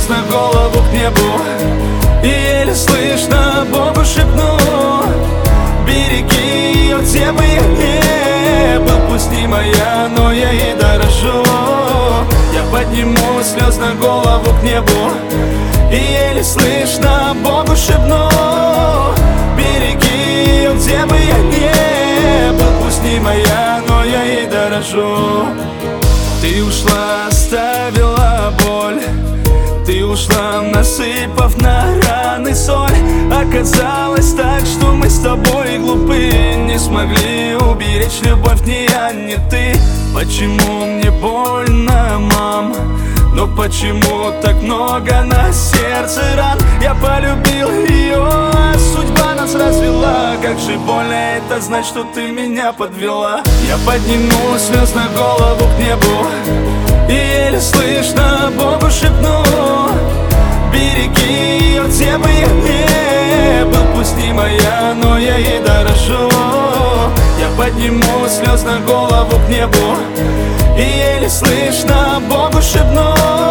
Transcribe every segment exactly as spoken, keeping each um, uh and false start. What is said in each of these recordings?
на голову к небу, и еле слышно Богу шепну: береги ее, где бы я не был. Пусть не моя, но я ей дорожу. Я подниму слез на голову к небу, и еле слышно Богу шепну: береги ее, где бы я не был. Пусть не моя, но я ей дорожу. Ты ушла, оставила боль, ты ушла, насыпав на раны соль. Оказалось так, что мы с тобой глупы, не смогли уберечь любовь ни я, ни ты. Почему мне больно, мам? Но почему так много на сердце ран? Я полюбил ее, а судьба нас развела. Как же больно это знать, что ты меня подвела. Я подниму слез на голову к небу, и еле слышно Богу шепну: береги ее, где бы я не был. Пусть не моя, но я ей дорожу. Я подниму слез на голову к небу, и еле слышно Богу шепну: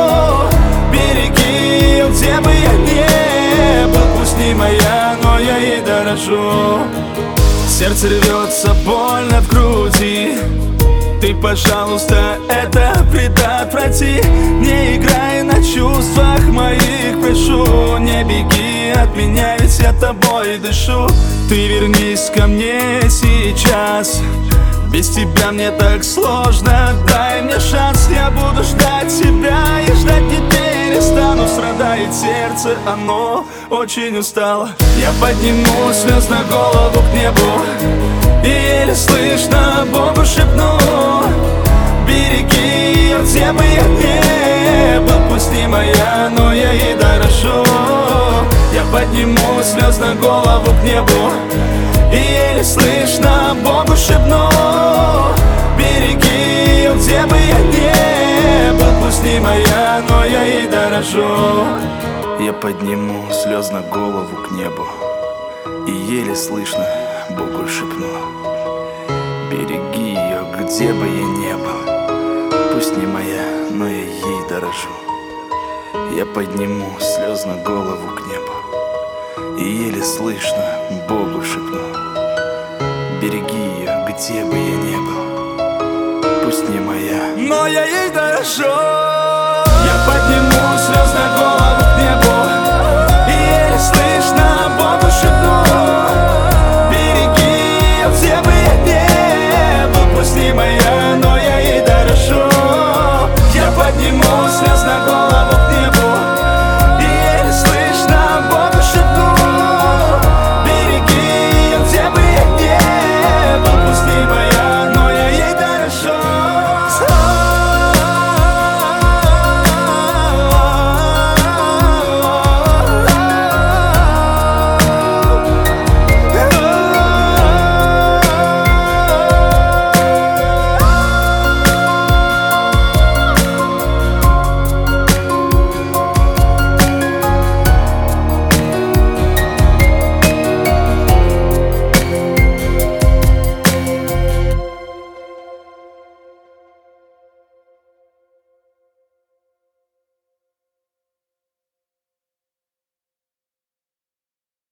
береги ее, где бы я не был. Пусть не моя, но я ей дорожу. Сердце рвется, больно в груди. Ты, пожалуйста, это предотврати. Не играй на чувствах моих, прошу. Не беги от меня, ведь я тобой дышу. Ты вернись ко мне сейчас, без тебя мне так сложно. Дай мне шанс, я буду ждать тебя, и ждать не перестану. Страдает сердце, оно очень устало. Я подниму слез на голову к небу, и еле слышно Богу шепну: береги ее, где бы я не был. Пусть не моя, но я ей дорожу. Я подниму слез на голову к небу, и еле слышно Богу шепну: береги ее, где бы я не был. Пусть не моя, но я ей дорожу. Я подниму слез на голову к небу, и еле слышно Богу шепну: береги ее, где бы я не был. Пусть не моя, но я ей дорожу. Я подниму слез на голову к небу, и еле слышно Богу шепну: береги ее, где бы я не был. Пусть не моя, но я ей дорожу.